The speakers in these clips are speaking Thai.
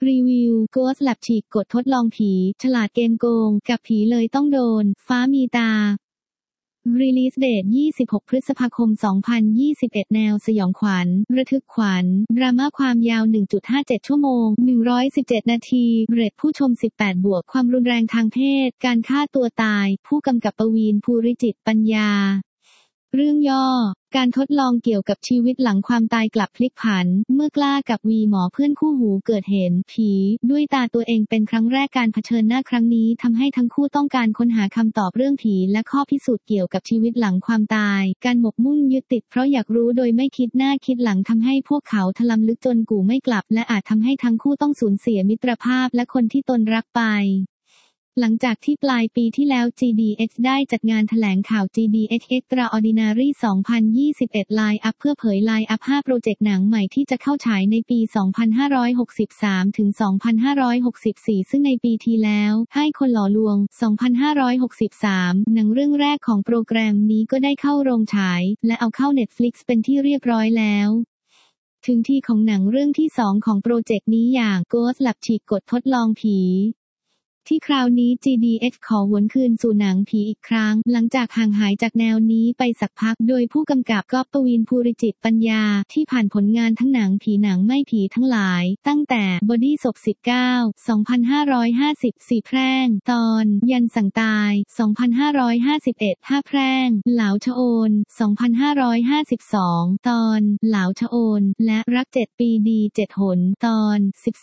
รีวิว Ghost Lab ฉีกกฎทดลองผีฉลาดเกมโกงกับผีเลยต้องโดนฟ้ามีตา Release Date 26 พฤษภาคม 2021 แนวสยองขวัญระทึกขวัญดราม่าความยาว 1.57 ชั่วโมง 117 นาทีเรทผู้ชม 18 บวกความรุนแรงทางเพศการฆ่าตัวตายผู้กำกับประวีณ ภูริจิตปัญญาเรื่องย่อการทดลองเกี่ยวกับชีวิตหลังความตายกลับพลิกผันเมื่อกล้ากับวีหมอเพื่อนคู่หูเกิดเห็นผีด้วยตาตัวเองเป็นครั้งแรกการเผชิญหน้าครั้งนี้ทำให้ทั้งคู่ต้องการค้นหาคำตอบเรื่องผีและข้อพิสูจน์เกี่ยวกับชีวิตหลังความตายการหมกมุ่นยึดติดเพราะอยากรู้โดยไม่คิดหน้าคิดหลังทำให้พวกเขาถลำลึกจนกู่ไม่กลับและอาจทำให้ทั้งคู่ต้องสูญเสียมิตรภาพและคนที่ตนรักไปหลังจากที่ปลายปีที่แล้ว GDX ได้จัดงานแถลงข่าว GDX Extraordinary 2021 Line Up เพื่อเผย Line Up 5 โปรเจกต์หนังใหม่ที่จะเข้าฉายในปี 2563 ถึง 2564 ซึ่งในปีที่แล้วให้คนหล่อลวง 2563 หนังเรื่องแรกของโปรแกรมนี้ก็ได้เข้าโรงฉายและเอาเข้า Netflix เป็นที่เรียบร้อยแล้วถึงที่ของหนังเรื่องที่ 2 ของโปรเจกต์นี้อย่าง Ghost Lab ฉีกกฎทดลองผีที่คราวนี้ GDX ขอหวนคืนสู่หนังผีอีกครั้งหลังจากห่างหายจากแนวนี้ไปสักพักโดยผู้กำกับก็ประวีณ ภูริจิตปัญญาที่ผ่านผลงานทั้งหนังผีหนังไม่ผีทั้งหลายตั้งแต่บอดี้ศพ19 2554 แพร่งตอนยันสั่งตาย 2551 ท่าแพร่งเหลาชะโอน 2552 ตอนเหลาชะโอนและรัก7ปีดี7หนตอน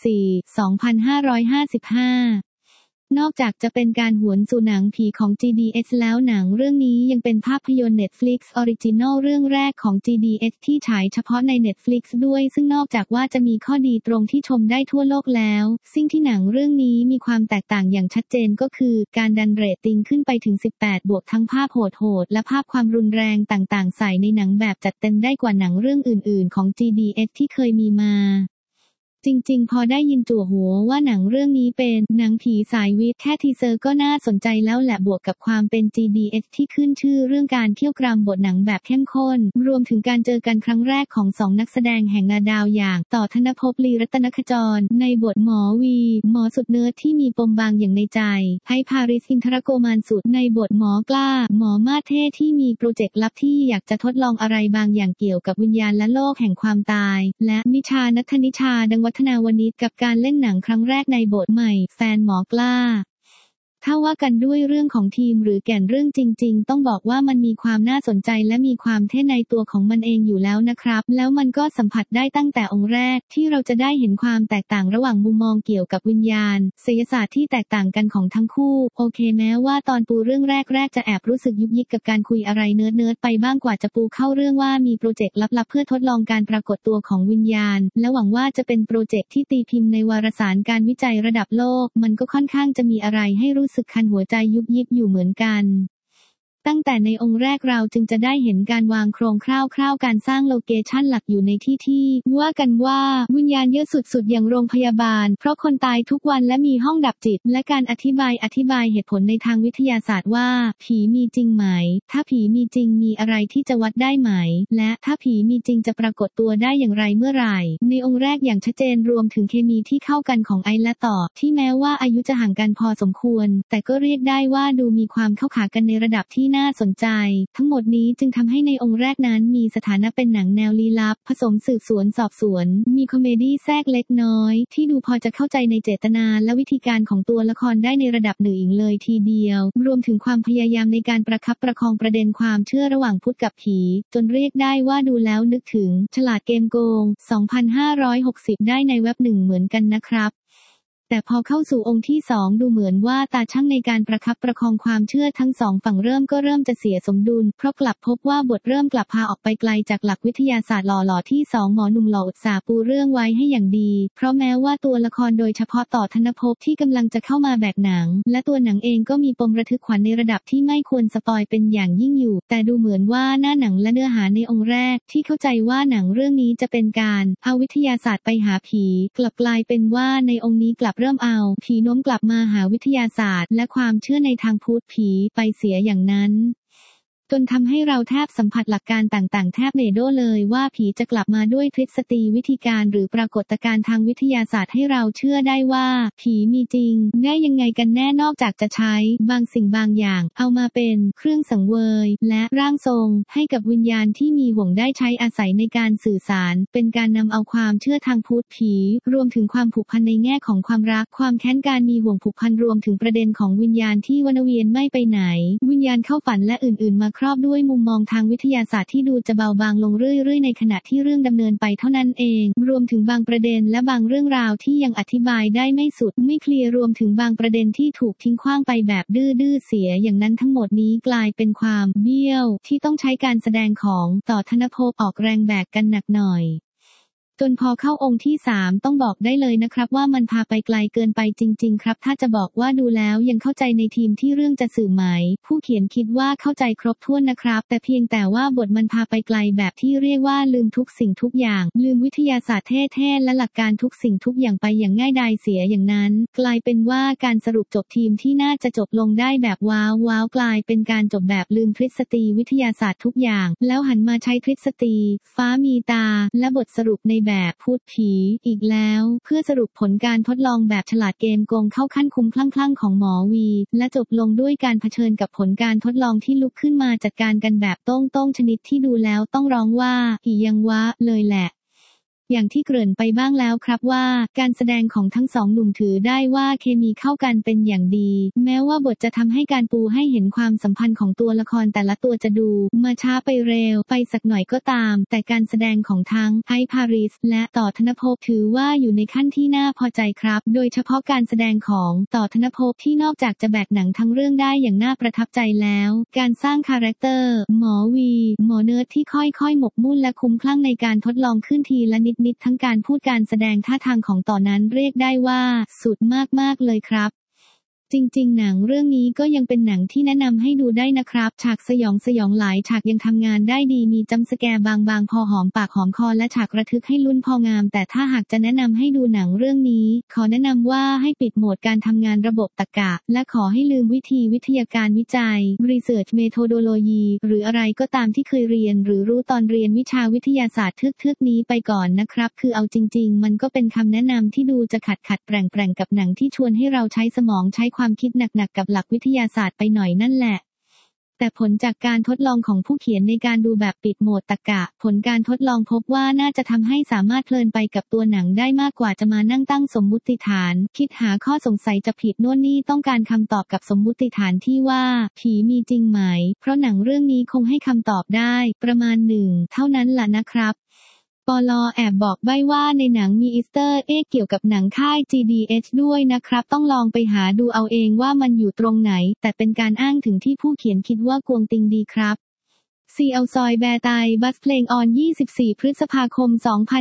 14 2555นอกจากจะเป็นการหวนสู่หนังผีของ GDX แล้วหนังเรื่องนี้ยังเป็นภาพยนตร์ Netflix Original เรื่องแรกของ GDX ที่ฉายเฉพาะใน Netflix ด้วยซึ่งนอกจากว่าจะมีข้อดีตรงที่ชมได้ทั่วโลกแล้วสิ่งที่หนังเรื่องนี้มีความแตกต่างอย่างชัดเจนก็คือการดันเรตติ้งขึ้นไปถึง 18 บวกทั้งภาพโหดๆและภาพความรุนแรงต่างๆใส่ในหนังแบบจัดเต็มได้กว่าหนังเรื่องอื่นๆของ GDX ที่เคยมีมาจริงๆพอได้ยินจั่วหัวว่าหนังเรื่องนี้เป็นหนังผีสายวิทย์แค่ทีเซอร์ก็น่าสนใจแล้วแหละบวกกับความเป็น GDX ที่ขึ้นชื่อเรื่องการเคี่ยวกรามบทหนังแบบเข้มข้นรวมถึงการเจอกันครั้งแรกของ2นักแสดงแห่งนาดาวอย่างต่อธนภพ ลีรัตนขจรในบทหมอวีหมอสุดเนิร์ดที่มีปมบางอย่างในใจให้พาริส อินทรโกมานสุดในบทหมอกล้าหมอมาเท่ที่มีโปรเจกต์ลับที่อยากจะทดลองอะไรบางอย่างเกี่ยวกับวิญญาณและโลกแห่งความตายและมิชา นัทธนิชา ดังวัฒนาวณิชกับการเล่นหนังครั้งแรกในบทใหม่แฟนหมอกล้าถ้าว่ากันด้วยเรื่องของทีมหรือแก่นเรื่องจริงๆต้องบอกว่ามันมีความน่าสนใจและมีความเท่ในตัวของมันเองอยู่แล้วนะครับแล้วมันก็สัมผัสได้ตั้งแต่องค์แรกที่เราจะได้เห็นความแตกต่างระหว่างมุมมองเกี่ยวกับวิญญาณไสยศาสตร์ที่แตกต่างกันของทั้งคู่โอเคแม้ว่าตอนปูเรื่องแรกๆจะแอบรู้สึกยุกยิกกับการคุยอะไรเนิร์ดๆไปบ้างกว่าจะปูเข้าเรื่องว่ามีโปรเจกต์ลับๆเพื่อทดลองการปรากฏตัวของวิญญาณและหวังว่าจะเป็นโปรเจกต์ที่ตีพิมพ์ในวารสารการวิจัยระดับโลกมันก็ค่อนข้างจะมีอะไรให้รู้สึกคันหัวใจยุบยิบอยู่เหมือนกันตั้งแต่ในองค์แรกเราจึงจะได้เห็นการวางโครงคร่าวๆการสร้างโลเคชั่นหลักอยู่ในที่ว่ากันว่าวิญญาณเยอะสุดๆอย่างโรงพยาบาลเพราะคนตายทุกวันและมีห้องดับจิตและการอธิบายเหตุผลในทางวิทยาศาสตร์ว่าผีมีจริงไหมถ้าผีมีจริงมีอะไรที่จะวัดได้ไหมและถ้าผีมีจริงจะปรากฏตัวได้อย่างไรเมื่อไหร่ในองค์แรกอย่างชัดเจนรวมถึงเคมีที่เข้ากันของไอและต่อที่แม้ว่าอายุจะห่างกันพอสมควรแต่ก็เรียกได้ว่าดูมีความเข้าขากันในระดับที่น่าสนใจทั้งหมดนี้จึงทำให้ในองค์แรกนั้นมีสถานะเป็นหนังแนวลี้ลับผสมสืบสวนสอบสวนมีคอมเมดี้แทรกเล็กน้อยที่ดูพอจะเข้าใจในเจตนาและวิธีการของตัวละครได้ในระดับหนึ่งเลยทีเดียวรวมถึงความพยายามในการประคับประคองประเด็นความเชื่อระหว่างพุทธกับผีจนเรียกได้ว่าดูแล้วนึกถึงฉลาดเกมโกง 2560 ได้ในเว็บหนึ่งเหมือนกันนะครับแต่พอเข้าสู่องค์ที่2ดูเหมือนว่าตาช่างในการประคับประคองความเชื่อทั้ง2ฝั่งเริ่มจะเสียสมดุลเพราะกลับพบว่าบทเริ่มกลับพาออกไปไกลจากหลักวิทยาศาสตร์หล่อๆที่2หมอหนุ่มหล่ออุตส่าห์ปูเรื่องไว้ให้อย่างดีเพราะแม้ว่าตัวละครโดยเฉพาะต่อธนภพที่กำลังจะเข้ามาแบกหนังและตัวหนังเองก็มีปมระทึกขวัญในระดับที่ไม่ควรสปอยเป็นอย่างยิ่งอยู่แต่ดูเหมือนว่าหน้าหนังและเนื้อหาในองค์แรกที่เข้าใจว่าหนังเรื่องนี้จะเป็นการเอาวิทยาศาสตร์ไปหาผีกลับกลายเป็นว่าในองค์นี้กลับเริ่มเอาผีโน้มกลับมาหาวิทยาศาสตร์และความเชื่อในทางพุทธผีไปเสียอย่างนั้นจนทำให้เราแทบสัมผัสหลักการต่างๆแทบเรโดเลยว่าผีจะกลับมาด้วยทฤษฎีวิธีการหรือปรากฏการณ์ทางวิทยาศาสตร์ให้เราเชื่อได้ว่าผีมีจริงได้ยังไงกันแน่นอกจากจะใช้บางสิ่งบางอย่างเอามาเป็นเครื่องสังเวยและร่างทรงให้กับวิญญาณที่มีห่วงได้ใช้อาศัยในการสื่อสารเป็นการนำเอาความเชื่อทางพุทธผีรวมถึงความผูกพันในแง่ของความรักความแค้นการมีห่วงผูกพันรวมถึงประเด็นของวิญญาณที่วนเวียนไม่ไปไหนวิญญาณเข้าฝันและอื่นๆมาครอบด้วยมุมมองทางวิทยาศาสตร์ที่ดูจะเบาบางลงเรื่อยๆในขณะที่เรื่องดำเนินไปเท่านั้นเองรวมถึงบางประเด็นและบางเรื่องราวที่ยังอธิบายได้ไม่สุดไม่เคลียร์รวมถึงบางประเด็นที่ถูกทิ้งขว้างไปแบบดื้อๆเสียอย่างนั้นทั้งหมดนี้กลายเป็นความเบี้ยวที่ต้องใช้การแสดงของต่อธนภพออกแรงแบกกันหนักหน่อยจนพอเข้าองค์ที่3ต้องบอกได้เลยนะครับว่ามันพาไปไกลเกินไปจริงๆครับถ้าจะบอกว่าดูแล้วยังเข้าใจในทีมที่เรื่องจะสื่อไหมผู้เขียนคิดว่าเข้าใจครบถ้วนนะครับแต่เพียงแต่ว่าบทมันพาไปไกลแบบที่เรียกว่าลืมทุกสิ่งทุกอย่างลืมวิทยาศาสตร์เท่ๆและหลักการทุกสิ่งทุกอย่างไปอย่างง่ายดายเสียอย่างนั้นกลายเป็นว่าการสรุปจบทีมที่น่าจะจบลงได้แบบว้าวกลายเป็นการจบแบบลืมทฤษฎีวิทยาศาสตร์ทุกอย่างแล้วหันมาใช้ทฤษฎีฟ้ามีตาและบทสรุปในแบบพูดผีอีกแล้วเพื่อสรุปผลการทดลองแบบฉลาดเกมโกงเข้าขั้นคุ้มคลั่งของหมอวีและจบลงด้วยการเผชิญกับผลการทดลองที่ลุกขึ้นมาจัดการกันแบบโต้งชนิดที่ดูแล้วต้องร้องว่าอียังวะเลยแหละอย่างที่เกริ่นไปบ้างแล้วครับว่าการแสดงของทั้งสองหนุ่มถือได้ว่าเคมีเข้ากันเป็นอย่างดีแม้ว่าบทจะทำให้การปูให้เห็นความสัมพันธ์ของตัวละครแต่ละตัวจะดูมาช้าไปเร็วไปสักหน่อยก็ตามแต่การแสดงของทั้งไอซ์พาริสและต่อธนภพถือว่าอยู่ในขั้นที่น่าพอใจครับโดยเฉพาะการแสดงของต่อธนภพที่นอกจากจะแบกหนังทั้งเรื่องได้อย่างน่าประทับใจแล้วการสร้างคาแรคเตอร์หมอวีหมอเนิร์ดที่ค่อยๆหมกมุ่นและคุ้มคลั่งในการทดลองขึ้นทีละนิดทั้งการพูดการแสดงท่าทางของต่อนั้นเรียกได้ว่าสุดมากๆเลยครับจริงๆหนังเรื่องนี้ก็ยังเป็นหนังที่แนะนำให้ดูได้นะครับฉากสยองหลายฉากยังทำงานได้ดีมีจัมป์สแกร์บางพอหอมปากหอมคอและฉากระทึกให้ลุ้นพองามแต่ถ้าหากจะแนะนำให้ดูหนังเรื่องนี้ขอแนะนำว่าให้ปิดโหมดการทำงานระบบตรรกะและขอให้ลืมวิทยาการวิจัย Research Methodology หรืออะไรก็ตามที่เคยเรียนหรือรู้ตอนเรียนวิชาวิทยาศาสตร์เทือกนี้ไปก่อนนะครับคือเอาจริงๆมันก็เป็นคำแนะนำที่ดูจะขัดแปลงกับหนังที่ชวนให้เราใช้สมองใช้ความคิดหนักๆกับหลักวิทยาศาสตร์ไปหน่อยนั่นแหละแต่ผลจากการทดลองของผู้เขียนในการดูแบบปิดโหมดตรรกะผลการทดลองพบว่าน่าจะทำให้สามารถเพลินไปกับตัวหนังได้มากกว่าจะมานั่งตั้งสมมุติฐานคิดหาข้อสงสัยจะผิดโน่นนี่ต้องการคำตอบกับสมมุติฐานที่ว่าผีมีจริงไหมเพราะหนังเรื่องนี้คงให้คำตอบได้ประมาณหนึ่งเท่านั้นล่ะนะครับปล.แอบบอกใบ้ว่าในหนังมีอีสเตอร์เอ็กเกี่ยวกับหนังค่าย GDH ด้วยนะครับต้องลองไปหาดูเอาเองว่ามันอยู่ตรงไหนแต่เป็นการอ้างถึงที่ผู้เขียนคิดว่ากวงติงดีครับซีเอาซอยแบร์ไตบัสเพลงออน24 พฤษภาคม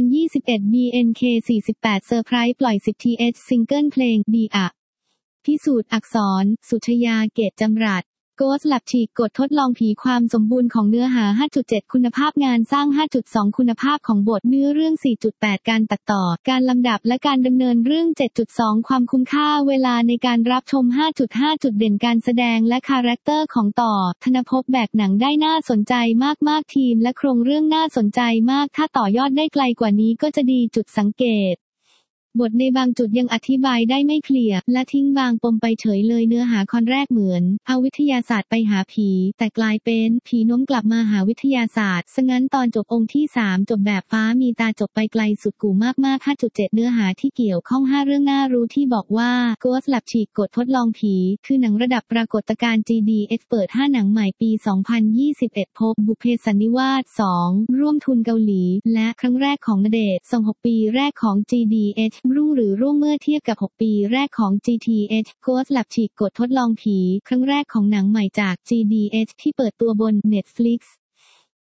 2021 BNK 48 เซอร์ไพรส์ปล่อย 10th ซิงเกิลเพลงดีอะพิสูจน์อักษรสุชยาเกตจำรัดGhost Lab ฉีกกฎทดลองผีความสมบูรณ์ของเนื้อหา 5.7 คุณภาพงานสร้าง 5.2 คุณภาพของบทเนื้อเรื่อง 4.8 การตัดต่อการลำดับและการดำเนินเรื่อง 7.2 ความคุ้มค่าเวลาในการรับชม 5.5 จุดเด่นการแสดงและคาแรคเตอร์ของต่อธนภพแบกหนังได้น่าสนใจมากๆทีมและโครงเรื่องน่าสนใจมากถ้าต่อยอดได้ไกลกว่านี้ก็จะดีจุดสังเกตบทในบางจุดยังอธิบายได้ไม่เคลียร์และทิ้งบางปมไปเฉยเลยเนื้อหาคอนแรกเหมือนเอาวิทยาศาสตร์ไปหาผีแต่กลายเป็นผีโน้มกลับมาหาวิทยาศาสตร์ซะงั้นตอนจบองค์ที่3จบแบบฟ้ามีตาจบไปไกลสุดกู่มากๆ 5.7 เนื้อหาที่เกี่ยวข้อง5เรื่องน่ารู้ที่บอกว่า Ghost Lab ฉีกกฎทดลองผีคือหนังระดับปรากฏการณ์ GDH เปิด5หนังใหม่ปี 2021 พบบุพเพสันนิวาส2ร่วมทุนเกาหลีและครั้งแรกของณเดชน์26 ปีแรกของ GDHรุ่งหรือร่วงเมื่อเทียบกับ6ปีแรกของ GTH Ghost Lab ฉีกกฎทดลองผีครั้งแรกของหนังใหม่จาก GDH ที่เปิดตัวบน Netflix